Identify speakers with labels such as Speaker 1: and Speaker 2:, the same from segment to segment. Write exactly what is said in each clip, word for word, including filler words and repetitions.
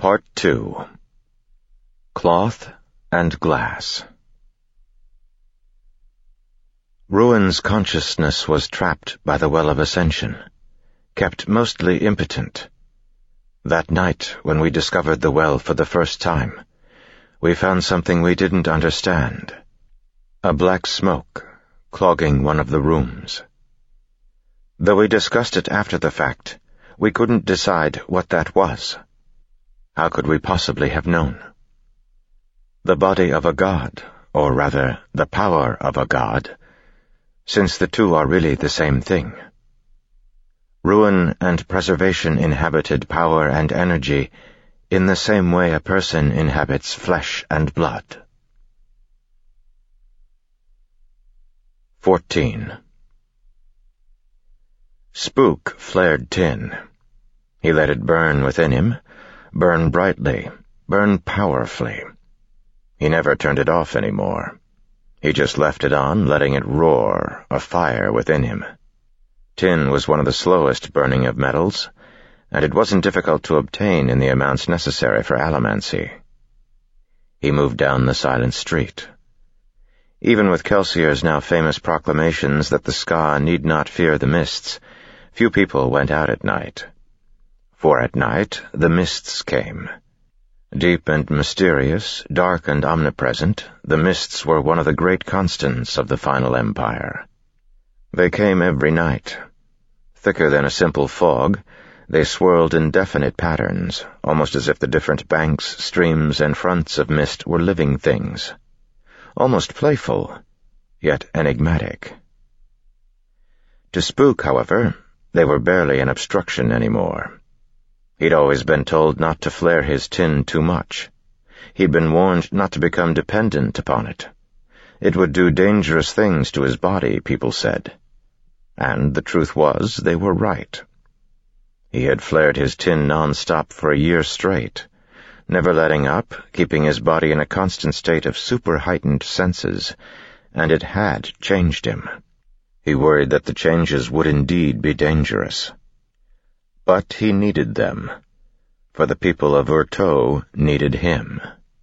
Speaker 1: Part two. Cloth and Glass. Ruin's consciousness was trapped by the Well of Ascension, kept mostly impotent. That night, when we discovered the well for the first time, we found something we didn't understand. A black smoke clogging one of the rooms. Though we discussed it after the fact, we couldn't decide what that was. How could we possibly have known? The body of a god, or rather, the power of a god, since the two are really the same thing. Ruin and preservation inhabited power and energy in the same way a person inhabits flesh and blood. Fourteen. Spook flared tin. He let it burn within him, burn brightly, burn powerfully. He never turned it off anymore. He just left it on, letting it roar, a fire within him. Tin was one of the slowest burning of metals, and it wasn't difficult to obtain in the amounts necessary for allomancy. He moved down the silent street. Even with Kelsier's now famous proclamations that the Ska need not fear the mists, few people went out at night. For at night the mists came. Deep and mysterious, dark and omnipresent, the mists were one of the great constants of the final empire. They came every night. Thicker than a simple fog, they swirled in definite patterns, almost as if the different banks, streams, and fronts of mist were living things. Almost playful, yet enigmatic. To Spook, however, they were barely an obstruction anymore. He'd always been told not to flare his tin too much. He'd been warned not to become dependent upon it. It would do dangerous things to his body, people said. And the truth was, they were right. He had flared his tin non-stop for a year straight, never letting up, keeping his body in a constant state of super-heightened senses, and it had changed him. He worried that the changes would indeed be dangerous. But he needed them, for the people of Urteau needed him.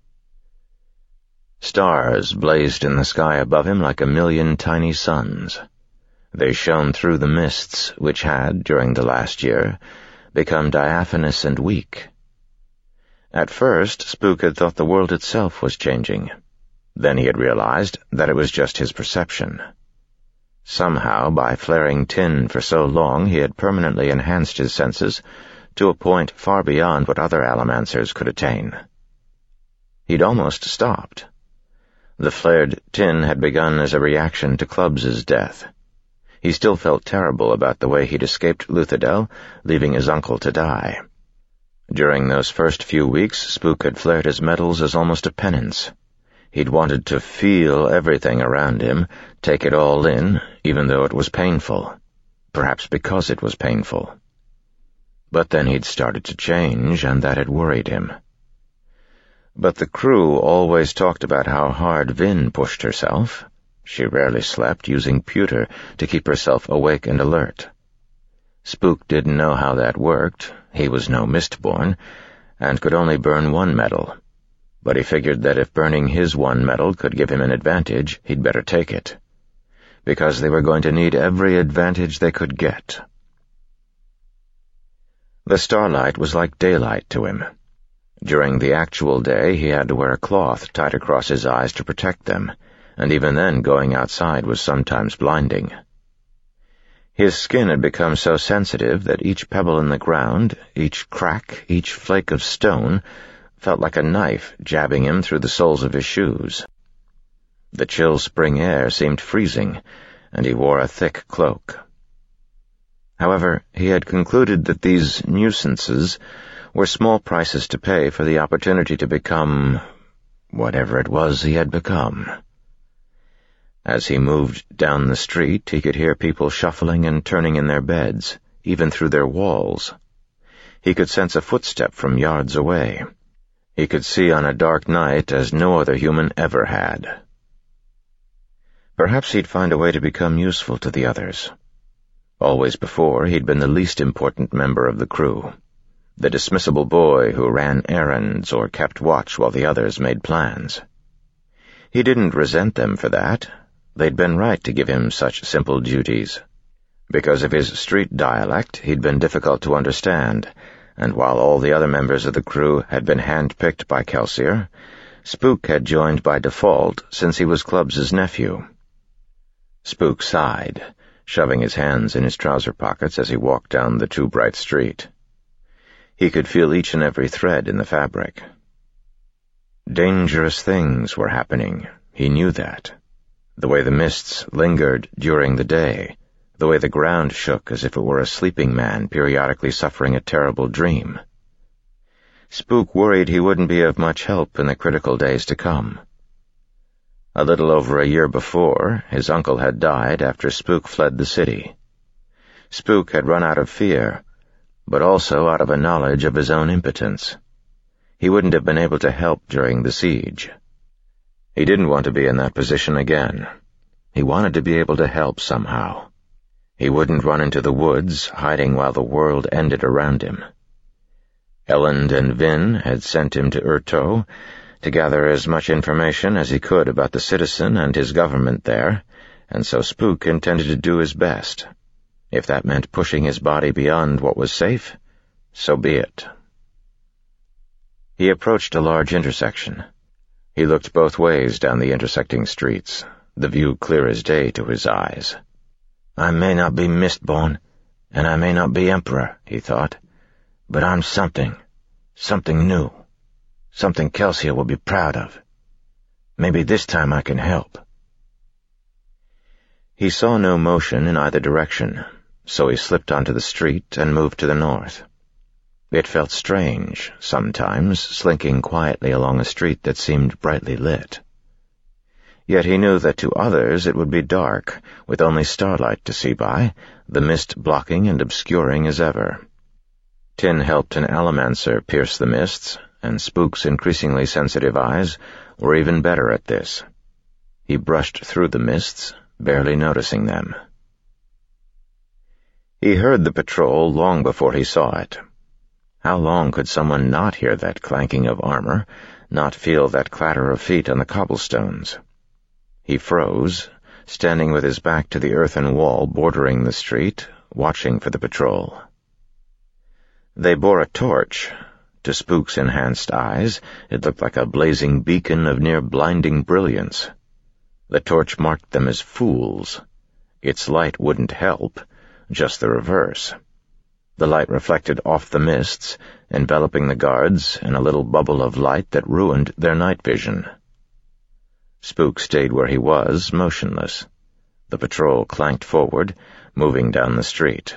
Speaker 1: Stars blazed in the sky above him like a million tiny suns. They shone through the mists which had, during the last year, become diaphanous and weak. At first, Spook had thought the world itself was changing. Then he had realized that it was just his perception. Somehow, by flaring tin for so long, he had permanently enhanced his senses to a point far beyond what other allomancers could attain. He'd almost stopped. The flared tin had begun as a reaction to Clubbs's death. He still felt terrible about the way he'd escaped Luthadel, leaving his uncle to die. During those first few weeks, Spook had flared his metals as almost a penance. He'd wanted to feel everything around him, take it all in, even though it was painful. Perhaps because it was painful. But then he'd started to change, and that had worried him. But the crew always talked about how hard Vin pushed herself. She rarely slept, using pewter to keep herself awake and alert. Spook didn't know how that worked. He was no Mistborn, and could only burn one metal. But he figured that if burning his one metal could give him an advantage, he'd better take it. Because they were going to need every advantage they could get. The starlight was like daylight to him. During the actual day, he had to wear a cloth tied across his eyes to protect them, and even then going outside was sometimes blinding. His skin had become so sensitive that each pebble in the ground, each crack, each flake of stone, felt like a knife jabbing him through the soles of his shoes. The chill spring air seemed freezing, and he wore a thick cloak. However, he had concluded that these nuisances were small prices to pay for the opportunity to become whatever it was he had become. As he moved down the street, he could hear people shuffling and turning in their beds, even through their walls. He could sense a footstep from yards away. He could see on a dark night as no other human ever had. Perhaps he'd find a way to become useful to the others. Always before, he'd been the least important member of the crew. the dismissible boy who ran errands or kept watch while the others made plans. He didn't resent them for that. They'd been right to give him such simple duties. Because of his street dialect, he'd been difficult to understand, and while all the other members of the crew had been hand-picked by Kelsier, Spook had joined by default since he was Clubs's nephew. Spook sighed, shoving his hands in his trouser pockets as he walked down the too-bright street. He could feel each and every thread in the fabric. Dangerous things were happening, he knew that. The way the mists lingered during the day, the way the ground shook as if it were a sleeping man periodically suffering a terrible dream. Spook worried he wouldn't be of much help in the critical days to come. A little over a year before, his uncle had died after Spook fled the city. Spook had run out of fear, but also out of a knowledge of his own impotence. He wouldn't have been able to help during the siege. He didn't want to be in that position again. He wanted to be able to help somehow. He wouldn't run into the woods, hiding while the world ended around him. Elend and Vin had sent him to Urto to gather as much information as he could about the citizen and his government there, and so Spook intended to do his best. If that meant pushing his body beyond what was safe, so be it. He approached a large intersection. He looked both ways down the intersecting streets, the view clear as day to his eyes. I may not be Mistborn, and I may not be Emperor, he thought, but I'm something, something new, something Kelsier will be proud of. Maybe this time I can help. He saw no motion in either direction, so he slipped onto the street and moved to the north. It felt strange, sometimes, slinking quietly along a street that seemed brightly lit. Yet he knew that to others it would be dark, with only starlight to see by, the mist blocking and obscuring as ever. Tin helped an allomancer pierce the mists, and Spook's increasingly sensitive eyes were even better at this. He brushed through the mists, barely noticing them. He heard the patrol long before he saw it. How long could someone not hear that clanking of armor, not feel that clatter of feet on the cobblestones? He froze, standing with his back to the earthen wall bordering the street, watching for the patrol. They bore a torch. To Spook's enhanced eyes, it looked like a blazing beacon of near-blinding brilliance. The torch marked them as fools. Its light wouldn't help, just the reverse. The light reflected off the mists, enveloping the guards in a little bubble of light that ruined their night vision. Spook stayed where he was, motionless. The patrol clanked forward, moving down the street.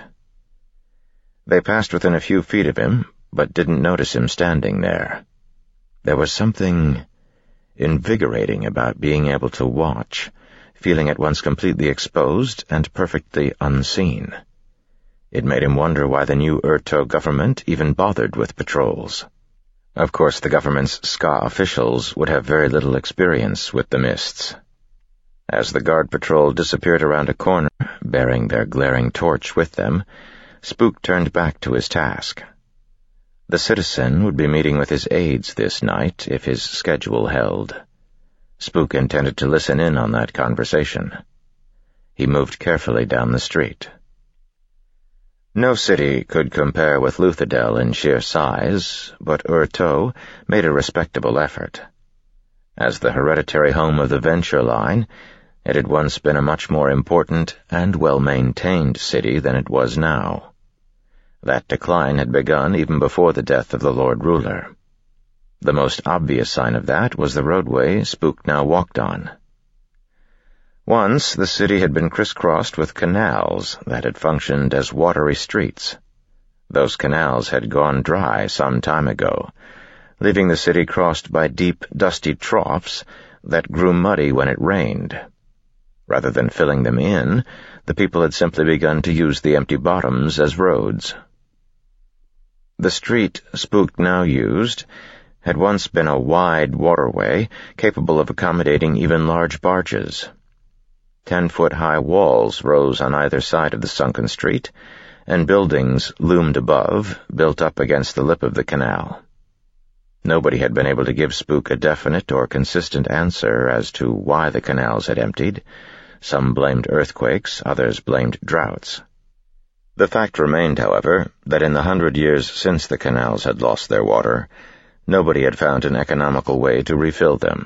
Speaker 1: They passed within a few feet of him, but didn't notice him standing there. There was something invigorating about being able to watch, feeling at once completely exposed and perfectly unseen. It made him wonder why the new Urto government even bothered with patrols. Of course, the government's Ska officials would have very little experience with the mists. As the guard patrol disappeared around a corner, bearing their glaring torch with them, Spook turned back to his task. The citizen would be meeting with his aides this night if his schedule held. Spook intended to listen in on that conversation. He moved carefully down the street. No city could compare with Luthadel in sheer size, but Urto made a respectable effort. As the hereditary home of the Venture Line, it had once been a much more important and well-maintained city than it was now. That decline had begun even before the death of the Lord Ruler. The most obvious sign of that was the roadway Spook now walked on. Once the city had been crisscrossed with canals that had functioned as watery streets. Those canals had gone dry some time ago, leaving the city crossed by deep, dusty troughs that grew muddy when it rained. Rather than filling them in, the people had simply begun to use the empty bottoms as roads. The street Spook now used had once been a wide waterway capable of accommodating even large barges. Ten-foot-high walls rose on either side of the sunken street, and buildings loomed above, built up against the lip of the canal. Nobody had been able to give Spook a definite or consistent answer as to why the canals had emptied. Some blamed earthquakes, others blamed droughts. The fact remained, however, that in the hundred years since the canals had lost their water, nobody had found an economical way to refill them.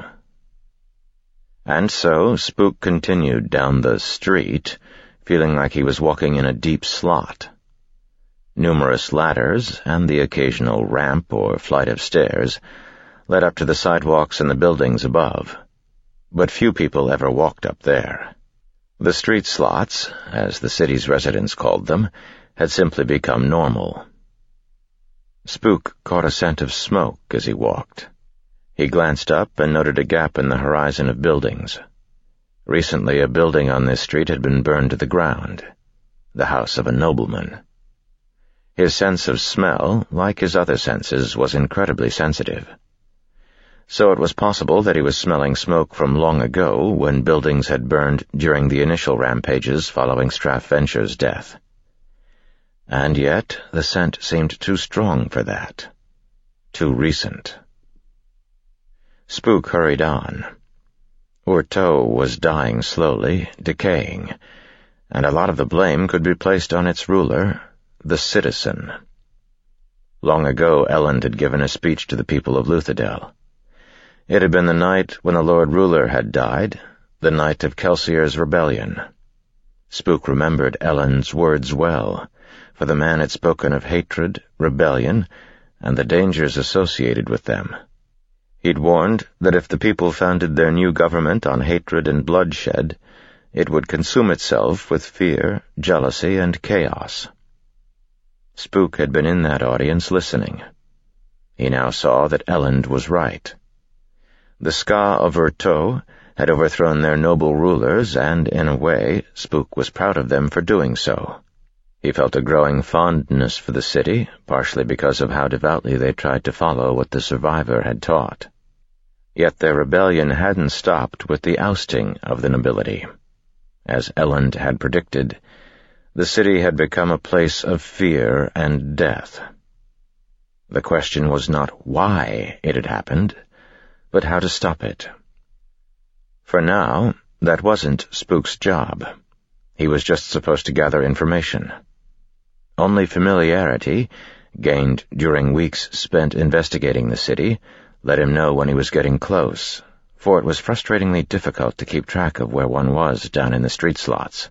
Speaker 1: And so Spook continued down the street, feeling like he was walking in a deep slot. Numerous ladders, and the occasional ramp or flight of stairs, led up to the sidewalks and the buildings above, but few people ever walked up there. The street slots, as the city's residents called them, had simply become normal. Spook caught a scent of smoke as he walked. He glanced up and noted a gap in the horizon of buildings. Recently a building on this street had been burned to the ground, the house of a nobleman. His sense of smell, like his other senses, was incredibly sensitive. So it was possible that he was smelling smoke from long ago when buildings had burned during the initial rampages following Straff Venture's death. And yet the scent seemed too strong for that. Too recent. Spook hurried on. Urteau was dying slowly, decaying, and a lot of the blame could be placed on its ruler, the citizen. Long ago Elend had given a speech to the people of Luthadel. It had been the night when the Lord Ruler had died, the night of Kelsier's rebellion. Spook remembered Elend's words well, for the man had spoken of hatred, rebellion, and the dangers associated with them. He'd warned that if the people founded their new government on hatred and bloodshed, it would consume itself with fear, jealousy, and chaos. Spook had been in that audience listening. He now saw that Elend was right. The Ska of Urteau had overthrown their noble rulers, and, in a way, Spook was proud of them for doing so. He felt a growing fondness for the city, partially because of how devoutly they tried to follow what the survivor had taught. Yet their rebellion hadn't stopped with the ousting of the nobility. As Elend had predicted, the city had become a place of fear and death. The question was not why it had happened, but how to stop it. For now, that wasn't Spook's job. He was just supposed to gather information. Only familiarity, gained during weeks spent investigating the city, let him know when he was getting close, for it was frustratingly difficult to keep track of where one was down in the street slots.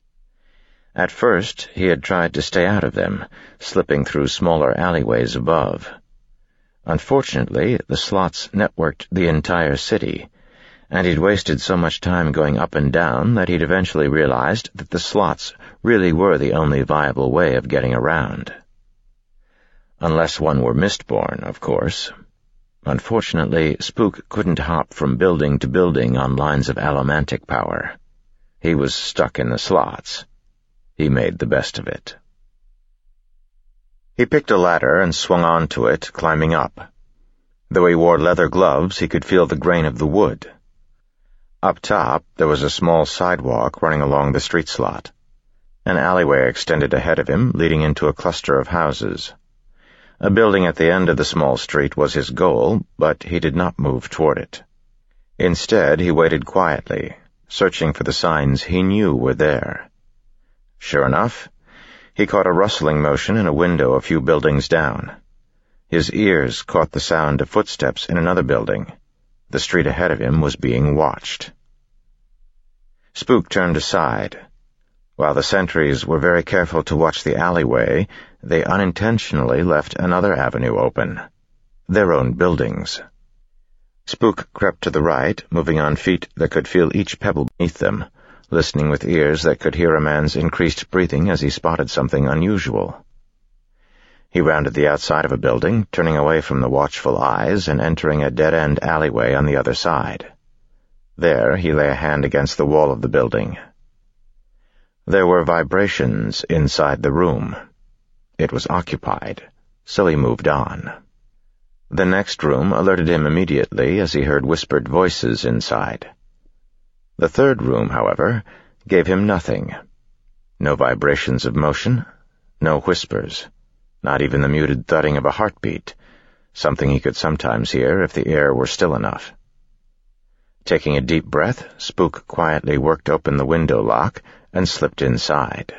Speaker 1: At first, he had tried to stay out of them, slipping through smaller alleyways above. Unfortunately, the slots networked the entire city, and he'd wasted so much time going up and down that he'd eventually realized that the slots really were the only viable way of getting around. Unless one were Mistborn, of course. Unfortunately, Spook couldn't hop from building to building on lines of allomantic power. He was stuck in the slots. He made the best of it. He picked a ladder and swung onto it, climbing up. Though he wore leather gloves, he could feel the grain of the wood. Up top, there was a small sidewalk running along the street slot. An alleyway extended ahead of him, leading into a cluster of houses. A building at the end of the small street was his goal, but he did not move toward it. Instead, he waited quietly, searching for the signs he knew were there. Sure enough, he caught a rustling motion in a window a few buildings down. His ears caught the sound of footsteps in another building. The street ahead of him was being watched. Spook turned aside. While the sentries were very careful to watch the alleyway, they unintentionally left another avenue open. Their own buildings. Spook crept to the right, moving on feet that could feel each pebble beneath them, listening with ears that could hear a man's increased breathing as he spotted something unusual. He rounded the outside of a building, turning away from the watchful eyes and entering a dead-end alleyway on the other side. There he lay a hand against the wall of the building. There were vibrations inside the room. It was occupied, so he moved on. The next room alerted him immediately as he heard whispered voices inside. The third room, however, gave him nothing. No vibrations of motion, No whispers, not even the muted thudding of a heartbeat, something he could sometimes hear if the air were still enough. Taking a deep breath, Spook quietly worked open the window lock and slipped inside.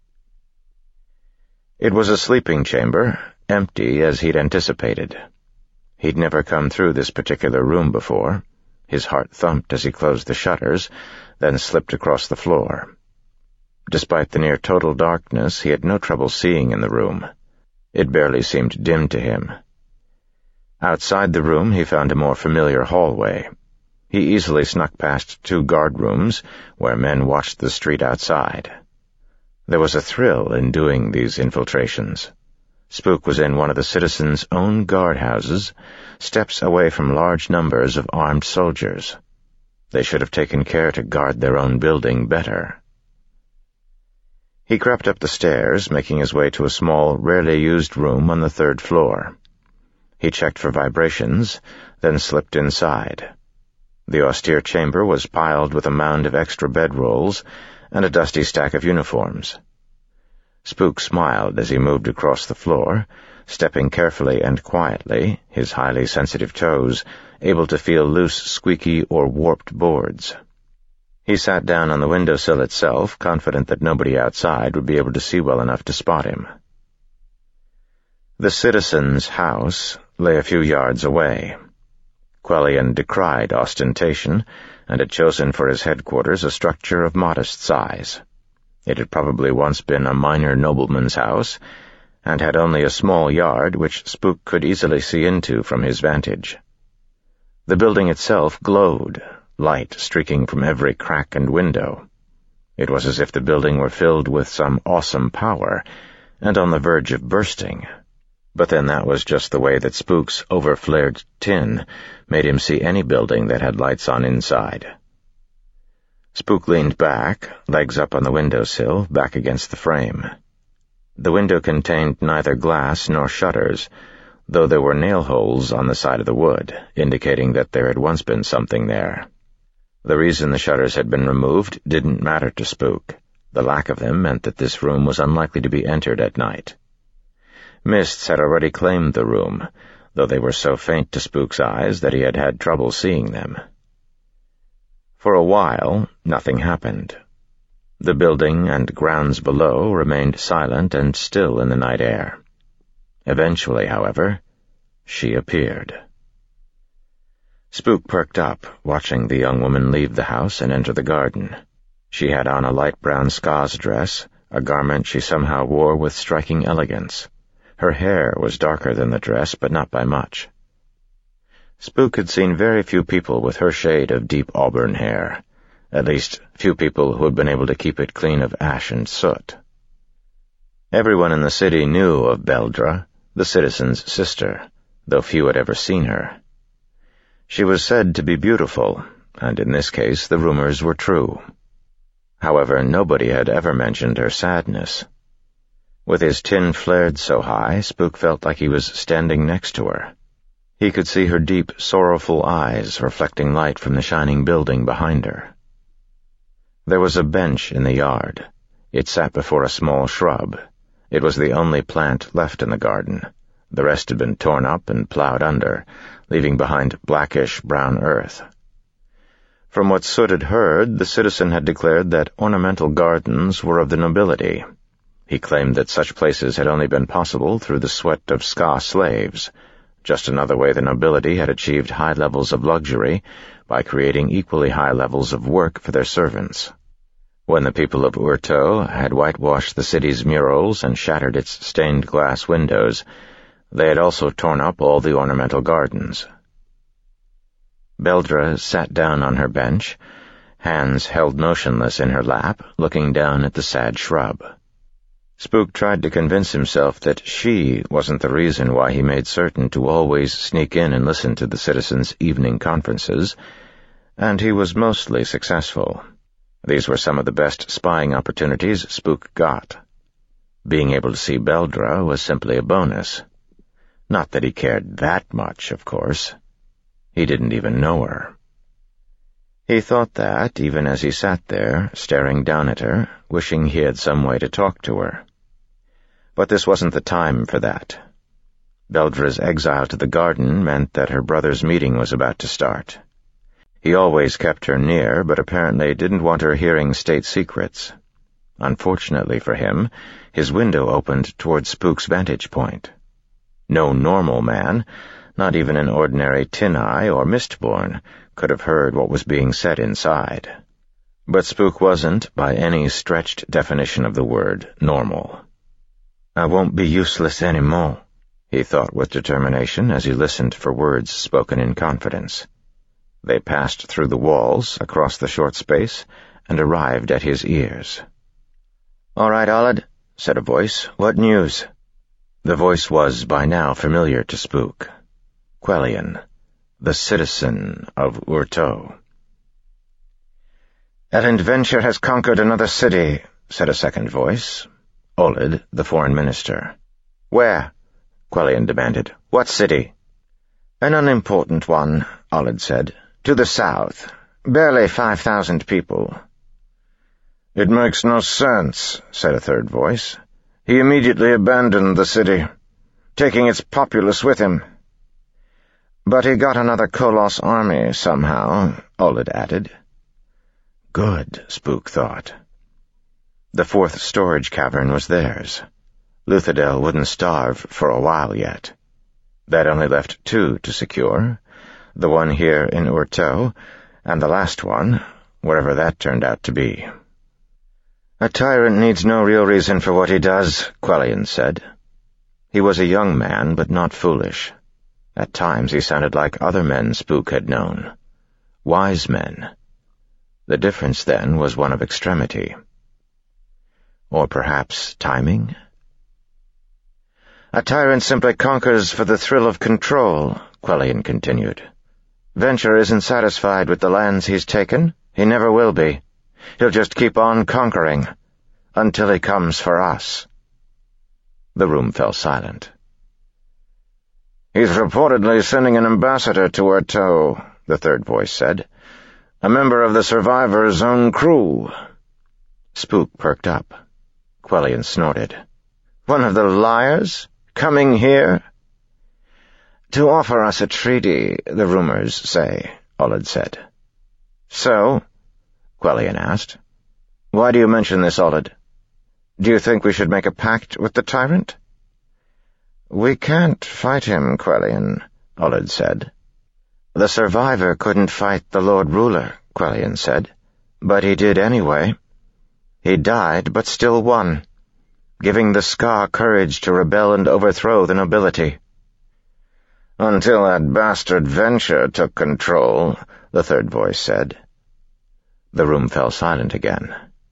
Speaker 1: It was a sleeping chamber, empty as he'd anticipated. He'd never come through this particular room before. His heart thumped as he closed the shutters, then slipped across the floor. Despite the near-total darkness, he had no trouble seeing in the room. It barely seemed dim to him. Outside the room, he found a more familiar hallway. He easily snuck past two guard rooms where men watched the street outside. There was a thrill in doing these infiltrations. Spook was in one of the citizens' own guardhouses, steps away from large numbers of armed soldiers. They should have taken care to guard their own building better. He crept up the stairs, making his way to a small, rarely used room on the third floor. He checked for vibrations, then slipped inside. The austere chamber was piled with a mound of extra bedrolls and a dusty stack of uniforms. Spook smiled as he moved across the floor, stepping carefully and quietly, his highly sensitive toes able to feel loose, squeaky, or warped boards. He sat down on the windowsill itself, confident that nobody outside would be able to see well enough to spot him. The citizen's house lay a few yards away. Quellion decried ostentation, and had chosen for his headquarters a structure of modest size. It had probably once been a minor nobleman's house, and had only a small yard which Spook could easily see into from his vantage. The building itself glowed, light streaking from every crack and window. It was as if the building were filled with some awesome power, and on the verge of bursting. But then that was just the way that Spook's over-flared tin made him see any building that had lights on inside. Spook leaned back, legs up on the windowsill, back against the frame. The window contained neither glass nor shutters, though there were nail holes on the side of the wood, indicating that there had once been something there. The reason the shutters had been removed didn't matter to Spook. The lack of them meant that this room was unlikely to be entered at night. Mists had already claimed the room, though they were so faint to Spook's eyes that he had had trouble seeing them. For a while, nothing happened. The building and grounds below remained silent and still in the night air. Eventually, however, she appeared. Spook perked up, watching the young woman leave the house and enter the garden. She had on a light brown scauze dress, a garment she somehow wore with striking elegance. Her hair was darker than the dress, but not by much. Spook had seen very few people with her shade of deep auburn hair, at least few people who had been able to keep it clean of ash and soot. Everyone in the city knew of Beldra, the citizen's sister, though few had ever seen her. She was said to be beautiful, and in this case the rumors were true. However, nobody had ever mentioned her sadness. With his tin flared so high, Spook felt like he was standing next to her. He could see her deep, sorrowful eyes reflecting light from the shining building behind her. There was a bench in the yard. It sat before a small shrub. It was the only plant left in the garden. The rest had been torn up and plowed under, leaving behind blackish-brown earth. From what Soot had heard, the citizen had declared that ornamental gardens were of the nobility. He claimed that such places had only been possible through the sweat of Ska slaves, just another way the nobility had achieved high levels of luxury by creating equally high levels of work for their servants. When the people of Urto had whitewashed the city's murals and shattered its stained glass windows, they had also torn up all the ornamental gardens. Beldra sat down on her bench, hands held motionless in her lap, looking down at the sad shrub. Spook tried to convince himself that she wasn't the reason why he made certain to always sneak in and listen to the citizens' evening conferences, and he was mostly successful. These were some of the best spying opportunities Spook got. Being able to see Beldra was simply a bonus. Not that he cared that much, of course. He didn't even know her. He thought that, even as he sat there, staring down at her, wishing he had some way to talk to her. But this wasn't the time for that. Beldra's exile to the garden meant that her brother's meeting was about to start. He always kept her near, but apparently didn't want her hearing state secrets. Unfortunately for him, his window opened toward Spook's vantage point. No normal man, not even an ordinary Tin-Eye or Mistborn, could have heard what was being said inside. But Spook wasn't, by any stretched definition of the word, normal. "I won't be useless anymore," he thought with determination as he listened for words spoken in confidence. They passed through the walls, across the short space, and arrived at his ears. "All right, Olid," said a voice. "What news?" The voice was by now familiar to Spook. Quellion, the citizen of Urteau. "Elend Venture has conquered another city," said a second voice. Olid, the foreign minister. "Where?" Quellion demanded. "What city?" "An unimportant one," Olid said. "To the south. Barely five thousand people." "It makes no sense," said a third voice. "He immediately abandoned the city, taking its populace with him." "But he got another Koloss army somehow," Olid added. Good, Spook thought. The fourth storage cavern was theirs. Luthadel wouldn't starve for a while yet. That only left two to secure, the one here in Urteau, and the last one, wherever that turned out to be. "A tyrant needs no real reason for what he does," Quellion said. He was a young man, but not foolish. At times he sounded like other men Spook had known. Wise men. The difference, then, was one of extremity. Or perhaps timing? "A tyrant simply conquers for the thrill of control," Quellion continued. "Venture isn't satisfied with the lands he's taken. He never will be. He'll just keep on conquering, until he comes for us." The room fell silent. "He's reportedly sending an ambassador to Urteau," the third voice said. "A member of the survivors' own crew." Spook perked up. Quellion snorted. "One of the liars? Coming here?" "To offer us a treaty, the rumors say," Olid said. "So?" Quellion asked. "Why do you mention this, Olid? Do you think we should make a pact with the tyrant?" "We can't fight him, Quellion," Olid said. "The survivor couldn't fight the Lord Ruler," Quellion said. "But he did anyway. He died, but still won, giving the Skaa courage to rebel and overthrow the nobility." "Until that bastard Venture took control," the third voice said. The room fell silent again.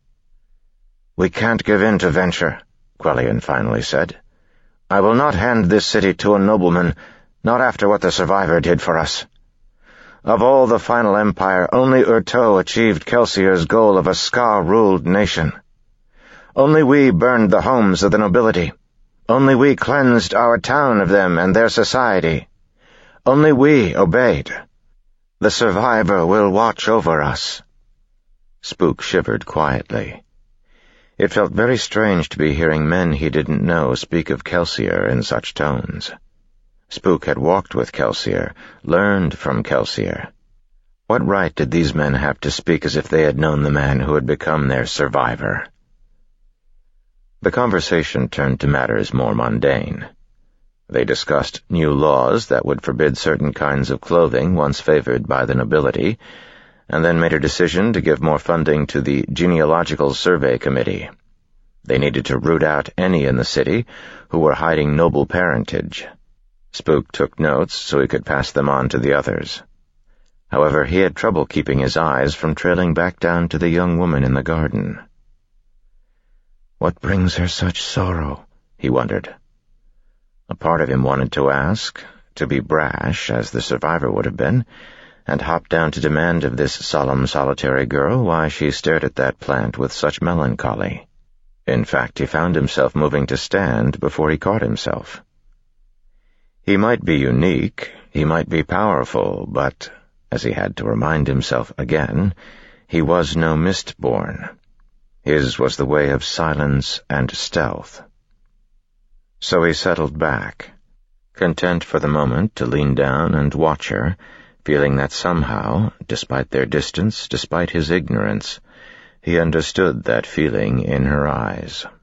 Speaker 1: "We can't give in to Venture," Quellion finally said. "I will not hand this city to a nobleman, not after what the survivor did for us. Of all the final empire, only Urteau achieved Kelsier's goal of a Skaa-ruled nation. Only we burned the homes of the nobility. Only we cleansed our town of them and their society. Only we obeyed. The survivor will watch over us." Spook shivered quietly. It felt very strange to be hearing men he didn't know speak of Kelsier in such tones. Spook had walked with Kelsier, learned from Kelsier. What right did these men have to speak as if they had known the man who had become their survivor? The conversation turned to matters more mundane. They discussed new laws that would forbid certain kinds of clothing once favored by the nobility, and then made a decision to give more funding to the Genealogical Survey Committee. They needed to root out any in the city who were hiding noble parentage. Spook took notes so he could pass them on to the others. However, he had trouble keeping his eyes from trailing back down to the young woman in the garden. What brings her such sorrow? He wondered. A part of him wanted to ask, to be brash, as the survivor would have been, and hop down to demand of this solemn, solitary girl why she stared at that plant with such melancholy. In fact, he found himself moving to stand before he caught himself. He might be unique, he might be powerful, but, as he had to remind himself again, he was no Mistborn. His was the way of silence and stealth. So he settled back, content for the moment to lean down and watch her, feeling that somehow, despite their distance, despite his ignorance, he understood that feeling in her eyes.